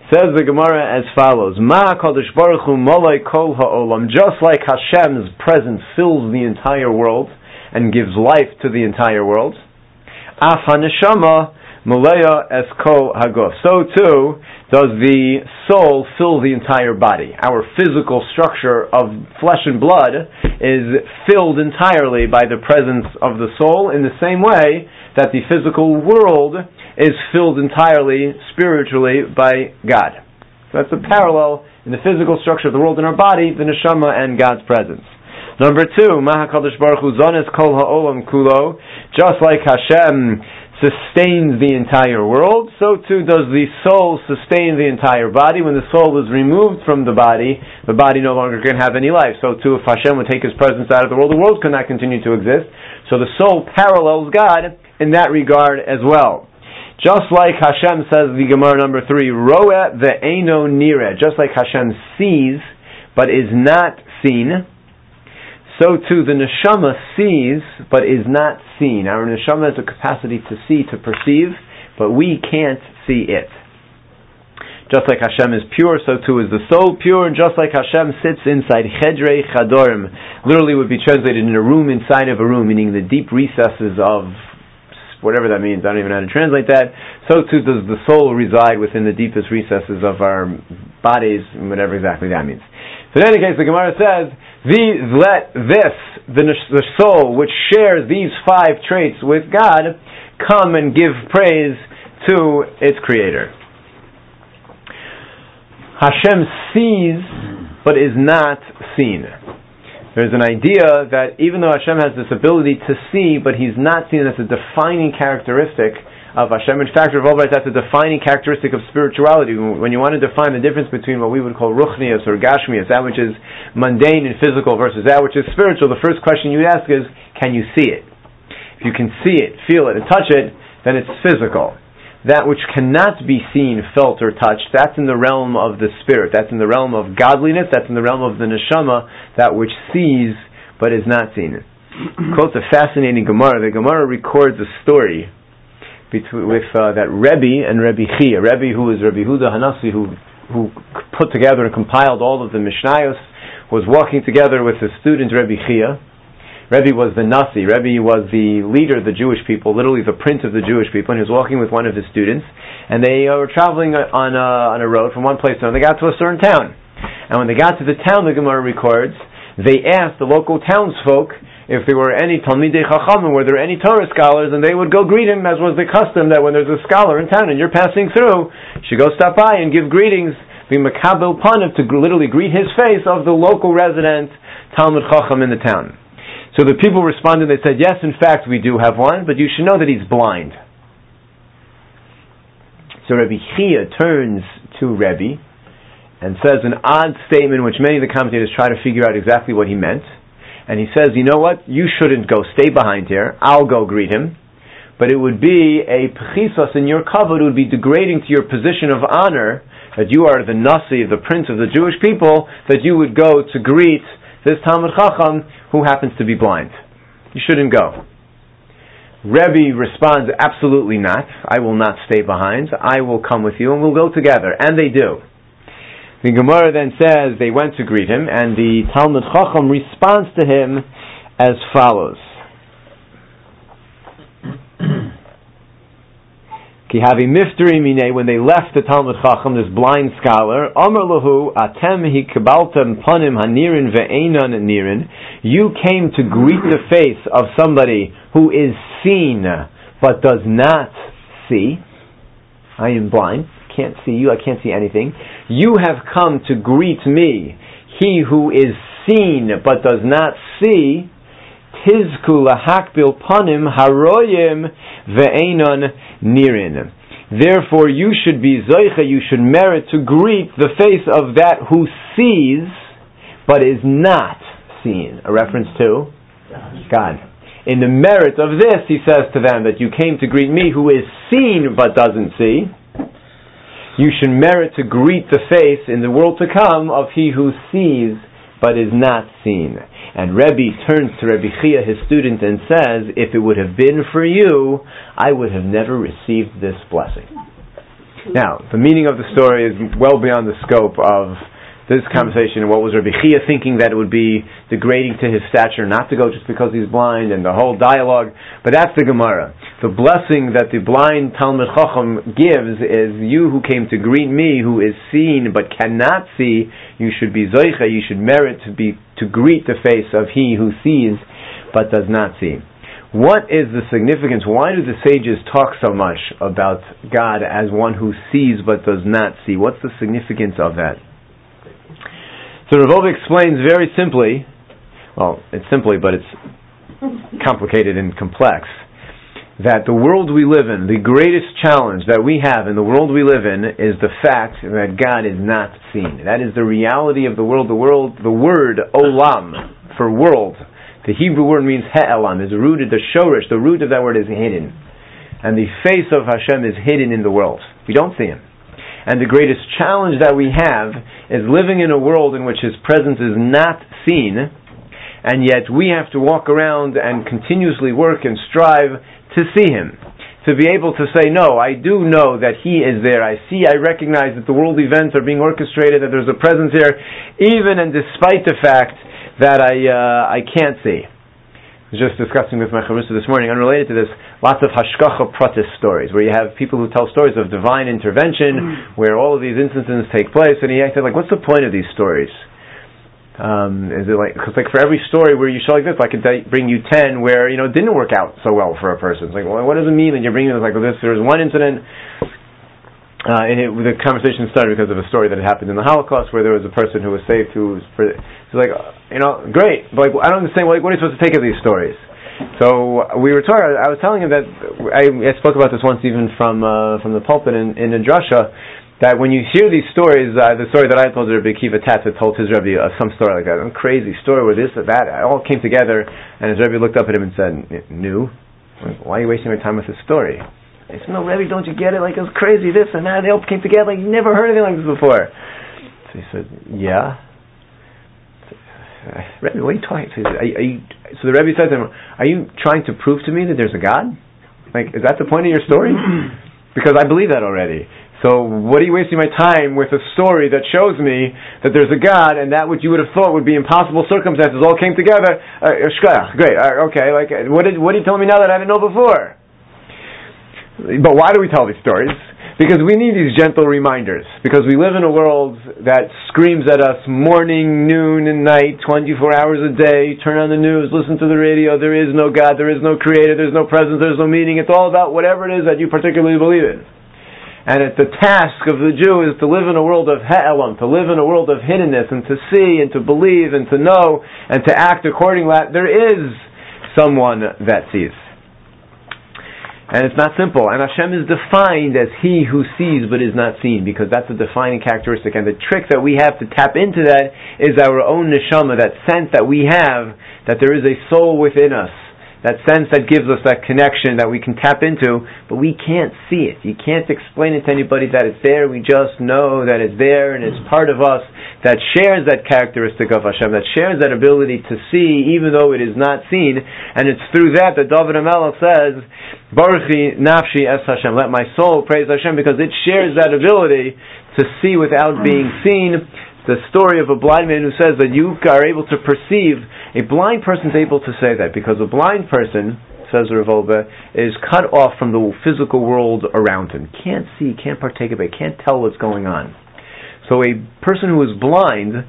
Says the Gemara as follows: Ma Kadosh Baruch Hu Molei Kol Ha'olam. Just like Hashem's presence fills the entire world and gives life to the entire world, Af HaNeshama Moleya Es Kol Haguf. So too does the soul fill the entire body. Our physical structure of flesh and blood is filled entirely by the presence of the soul, in the same way that the physical world is filled entirely spiritually by God. So that's a parallel in the physical structure of the world and our body, the neshama and God's presence. Number two, Maha Kadosh Baruch Hu Zones Kol Ha'olam Kulo. Just like Hashem sustains the entire world, so too does the soul sustain the entire body. When the soul is removed from the body, the body no longer can have any life. So too, if Hashem would take His presence out of the world, the world could not continue to exist. So the soul parallels God in that regard as well. Just like Hashem says, the Gemara number three, Roeh ve'eino nireh. Just like Hashem sees, but is not seen, so too the neshama sees, but is not seen. Our neshama has a capacity to see, to perceive, but we can't see it. Just like Hashem is pure, so too is the soul pure, and just like Hashem sits inside Chedrei Chadorim, literally would be translated in a room inside of a room, meaning the deep recesses of whatever that means. I don't even know how to translate that. So too does the soul reside within the deepest recesses of our bodies, whatever exactly that means. So in any case, the Gemara says, the, let this, the, the soul which shares these five traits with God, come and give praise to its Creator. Hashem sees, but is not seen. There's an idea that even though Hashem has this ability to see, but He's not seen, that's a defining characteristic of Hashem. In fact, Rav Albright, that's a defining characteristic of spirituality. When you want to define the difference between what we would call ruchnius or gashmius, that which is mundane and physical, versus that which is spiritual, the first question you ask is, can you see it? If you can see it, feel it, and touch it, then it's physical. That which cannot be seen, felt, or touched, that's in the realm of the spirit. That's in the realm of godliness. That's in the realm of the neshama, that which sees but is not seen. Quotes a fascinating Gemara. The Gemara records a story between, with uh, that Rebbe and Rebbe Chia. Rebbe, who is Rebbe Huda Hanasi, who who put together and compiled all of the Mishnayos, was walking together with his student Rebbe Chia. Rebbe was the Nasi. Rebbe was the leader of the Jewish people, literally the prince of the Jewish people, and he was walking with one of his students, and they uh, were traveling on a, on a road from one place to another. They got to a certain town, and when they got to the town, the Gemara records, they asked the local townsfolk if there were any Talmidei Chachamim, were there any Torah scholars, and they would go greet him, as was the custom, that when there's a scholar in town and you're passing through, you should go stop by and give greetings, be makabel panav, to literally greet his face of the local resident Talmid Chacham in the town. So the people responded, they said, yes, in fact, we do have one, but you should know that he's blind. So Rebbe Chia turns to Rebbe and says an odd statement which many of the commentators try to figure out exactly what he meant. And he says, you know what, you shouldn't go, stay behind here, I'll go greet him. But it would be a pchisos in your kavod, it would be degrading to your position of honor, that you are the Nasi, the prince of the Jewish people, that you would go to greet this Talmid Chacham who happens to be blind. You shouldn't go. Rebbe responds, absolutely not. I will not stay behind. I will come with you and we'll go together. And they do. The Gemara then says they went to greet him, and the Talmid Chacham responds to him as follows. Ki havi mifteri mine, when they left the Talmid Chacham, this blind scholar, Amar lahu, atem hikabaltem panim hanirin ve'enon nirin, you came to greet the face of somebody who is seen, but does not see. I am blind, can't see you, I can't see anything. You have come to greet me, he who is seen, but does not see. Tizku lahakbil panim haroyim ve'enon nirin. Therefore, you should be zoicha, you should merit to greet the face of that who sees, but is not seen. A reference to God. In the merit of this, he says to them that you came to greet me who is seen but doesn't see. You should merit to greet the face in the world to come of he who sees but is not seen. And Rebbe turns to Rebbe Chia, his student, and says, if it would have been for you, I would have never received this blessing. Now, the meaning of the story is well beyond the scope of this conversation. What was Rabbi Chia thinking, that it would be degrading to his stature not to go just because he's blind, and the whole dialogue. But that's the Gemara. The blessing that the blind Talmid Chacham gives is, you who came to greet me, who is seen but cannot see, you should be Zoicha, you should merit to be to greet the face of he who sees but does not see. What is the significance? Why do the sages talk so much about God as one who sees but does not see? What's the significance of that? So Rav Wolbe explains very simply, well, it's simply, but it's complicated and complex, that the world we live in, the greatest challenge that we have in the world we live in, is the fact that God is not seen. That is the reality of the world. The world, the word olam, for world, the Hebrew word means he'elam, is rooted, the shorish, the root of that word is hidden. And the face of Hashem is hidden in the world. We don't see Him. And the greatest challenge that we have is living in a world in which His presence is not seen, and yet we have to walk around and continuously work and strive to see Him. To be able to say, no, I do know that He is there. I see, I recognize that the world events are being orchestrated, that there's a presence here, even and despite the fact that I uh, I can't see. I was just discussing with my chavrusa this morning, unrelated to this, lots of hashkacha pratis stories, where you have people who tell stories of divine intervention, where all of these instances take place, and he said, like, what's the point of these stories? Um, is it like, because like for every story where you show like this, I could bring you ten where, you know, it didn't work out so well for a person. It's like, well, what does it mean that you're bringing this? Like, well, this, there was one incident, uh, and it, the conversation started because of a story that happened in the Holocaust, where there was a person who was saved who was, for, it's like, you know, great, but like, I don't understand, like, what are you supposed to take of these stories? So we were talking, I was telling him that, I, I spoke about this once even from uh, from the pulpit in, in a drasha, that when you hear these stories, uh, the story that I told Rabbi Akiva Tatz had told his Rebbe, uh, some story like that, a crazy story where this or that, it all came together, and his Rebbe looked up at him and said, "New? Why are you wasting your time with this story?" I said, "No, Rebbe, don't you get it? Like, it was crazy, this and that, they all came together, like, you never heard anything like this before." So he said, "Yeah." Rebbe, what are you talking? So, are you, are you, so the Rebbe said to him, "Are you trying to prove to me that there's a God? Like, is that the point of your story? Because I believe that already. So what are you wasting my time with a story that shows me that there's a God, and that what you would have thought would be impossible circumstances all came together? Uh, great, uh, okay. Like, what did what are you telling me now that I didn't know before?" But why do we tell these stories? Because we need these gentle reminders. Because we live in a world that screams at us morning, noon, and night, twenty-four hours a day. Turn on the news, listen to the radio. There is no God, there is no Creator, there's no presence, there's no meaning. It's all about whatever it is that you particularly believe in. And it's the task of the Jew is to live in a world of he'elam, to live in a world of hiddenness, and to see, and to believe, and to know, and to act accordingly. There is someone that sees. And it's not simple. And Hashem is defined as He who sees but is not seen, because that's a defining characteristic. And the trick that we have to tap into that is our own neshama, that sense that we have, that there is a soul within us, that sense that gives us that connection that we can tap into, but we can't see it. You can't explain it to anybody that it's there. We just know that it's there, and it's part of us that shares that characteristic of Hashem, that shares that ability to see even though it is not seen. And it's through that that David HaMelech says, Baruchi nafshi es Hashem, let my soul praise Hashem, because it shares that ability to see without being seen. The story of a blind man who says that you are able to perceive. A blind person is able to say that because a blind person, says Rav Wolbe, is cut off from the physical world around him. Can't see, can't partake of it, can't tell what's going on. So a person who is blind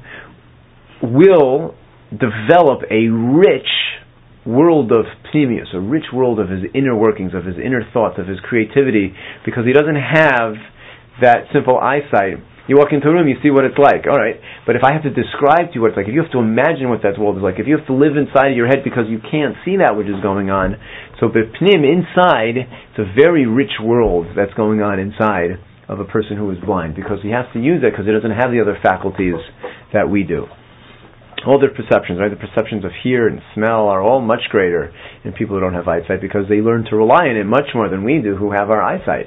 will develop a rich world of pnimius, a rich world of his inner workings, of his inner thoughts, of his creativity, because he doesn't have that simple eyesight. You walk into a room, you see what it's like. All right, but if I have to describe to you what it's like, if you have to imagine what that world is like, if you have to live inside of your head because you can't see that which is going on, so b'pnim, inside, it's a very rich world that's going on inside of a person who is blind, because he has to use it because he doesn't have the other faculties that we do. All their perceptions, right? The perceptions of hear and smell are all much greater in people who don't have eyesight, because they learn to rely on it much more than we do who have our eyesight.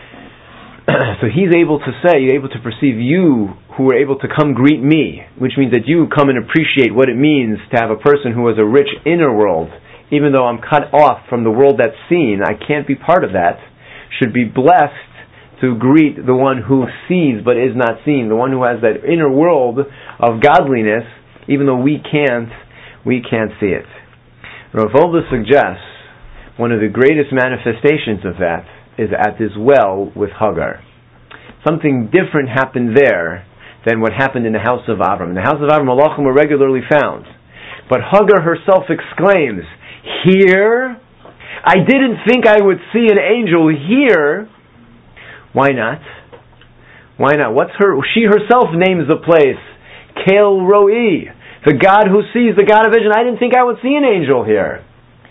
So he's able to say, able to perceive you who are able to come greet me, which means that you come and appreciate what it means to have a person who has a rich inner world, even though I'm cut off from the world that's seen, I can't be part of that, should be blessed to to greet the one who sees but is not seen, the one who has that inner world of godliness, even though we can't, we can't see it. Rav Wolbe suggests one of the greatest manifestations of that is at this well with Hagar. Something different happened there than what happened in the house of Avram. In the house of Avram, malachim were regularly found. But Hagar herself exclaims, here? I didn't think I would see an angel here. Why not? Why not? What's her? She herself names the place Kel Roi, the God who sees, the God of vision. I didn't think I would see an angel here.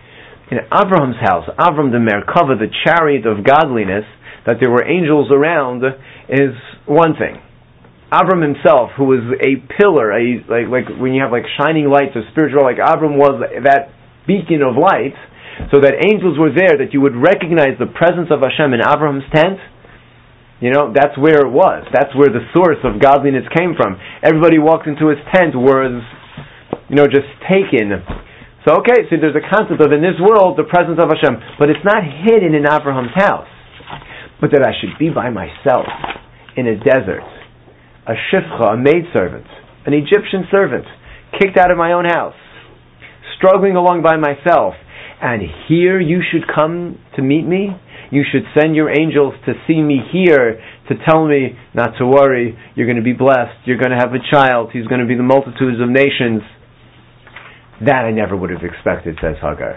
In Avram's house, Avram the Merkava, the chariot of godliness, that there were angels around, is one thing. Avram himself, who was a pillar, a like like when you have like shining lights of spiritual, like Avram was that beacon of light, so that angels were there, that you would recognize the presence of Hashem in Avram's tent. You know, that's where it was. That's where the source of godliness came from. Everybody walked into his tent was, you know, just taken. So okay, so there's a concept of in this world the presence of Hashem, but it's not hidden in Abraham's house. But that I should be by myself in a desert, a shifcha, a maidservant, an Egyptian servant, kicked out of my own house, struggling along by myself, and here you should come to meet me? You should send your angels to see me here, to tell me not to worry, you're going to be blessed, you're going to have a child, he's going to be the multitudes of nations. That I never would have expected, says Hagar.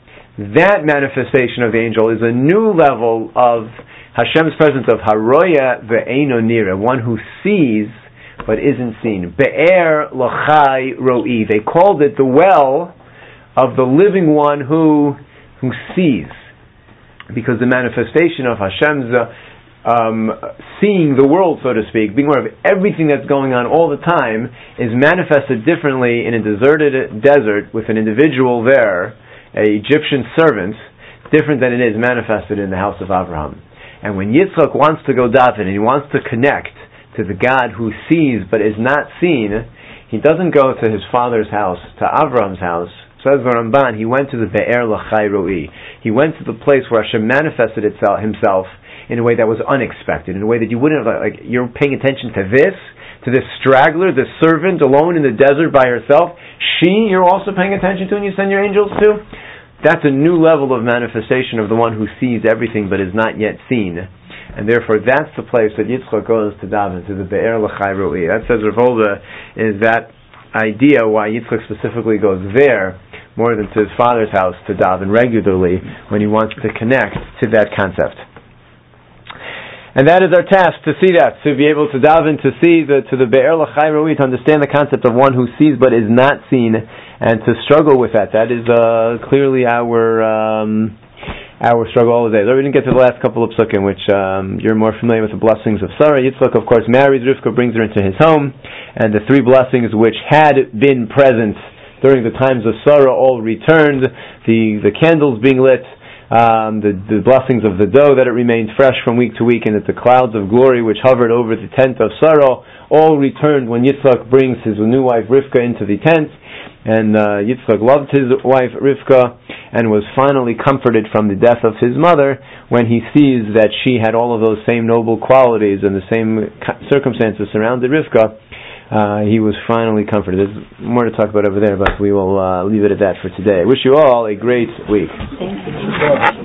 That manifestation of the angel is a new level of Hashem's presence of Haroya ve'eino nira, one who sees but isn't seen. Be'er lochai ro'i. They called it the well of the living one who who sees, because the manifestation of Hashem's uh, um, seeing the world, so to speak, being aware of everything that's going on all the time, is manifested differently in a deserted desert with an individual there, an Egyptian servant, different than it is manifested in the house of Abraham. And when Yitzchak wants to go daven and he wants to connect to the God who sees but is not seen, he doesn't go to his father's house, to Avram's house. Says the Ramban, he went to the Be'er L'chai Ro'i. He went to the place where Hashem manifested itself, himself in a way that was unexpected, in a way that you wouldn't have, like, you're paying attention to this, to this straggler, this servant alone in the desert by herself. She, you're also paying attention to and you send your angels to? That's a new level of manifestation of the one who sees everything but is not yet seen. And therefore that's the place that Yitzchak goes to daven, to the Be'er L'chai Ro'i. That, says Rav Wolbe, is that idea why Yitzchak specifically goes there more than to his father's house to daven regularly when he wants to connect to that concept. And that is our task, to see that, to be able to daven, to see the, to the Be'er L'chai Ro'i, to understand the concept of one who sees but is not seen, and to struggle with that. That is uh, clearly our um, our struggle all the day. So we didn't get to the last couple of psukim, which um, you're more familiar with the blessings of Sarah. Yitzchak, of course, marries Rivka, brings her into his home, and the three blessings which had been present during the times of Sarah all returned, the, the candles being lit, um, the, the blessings of the dough, that it remained fresh from week to week, and that the clouds of glory which hovered over the tent of Sarah all returned when Yitzchak brings his new wife Rivka into the tent. And uh, Yitzchak loved his wife Rivka and was finally comforted from the death of his mother when he sees that she had all of those same noble qualities and the same circumstances surrounded Rivka. Uh, he was finally comforted. There's more to talk about over there, but we will uh, leave it at that for today. I wish you all a great week. Thank you.